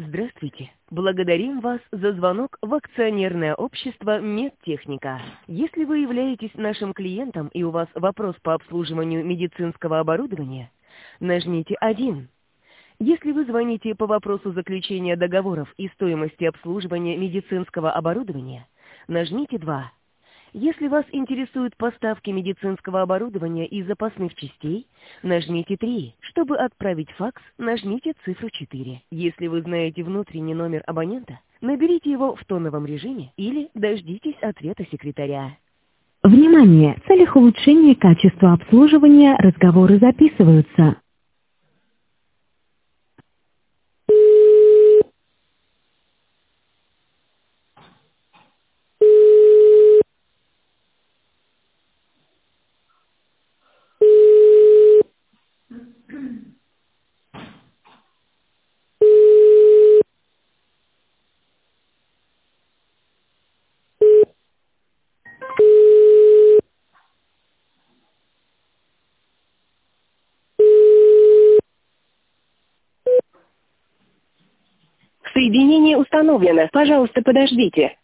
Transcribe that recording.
Здравствуйте. Благодарим вас за звонок в акционерное общество «Медтехника». Если вы являетесь нашим клиентом и у вас вопрос по обслуживанию медицинского оборудования, нажмите 1. Если вы звоните по вопросу заключения договоров и стоимости обслуживания медицинского оборудования, нажмите 2. Если вас интересуют поставки медицинского оборудования и запасных частей, нажмите 3. Чтобы отправить факс, нажмите цифру 4. Если вы знаете внутренний номер абонента, наберите его в тоновом режиме или дождитесь ответа секретаря. Внимание! В целях улучшения качества обслуживания разговоры записываются. Соединение установлено. Пожалуйста, подождите.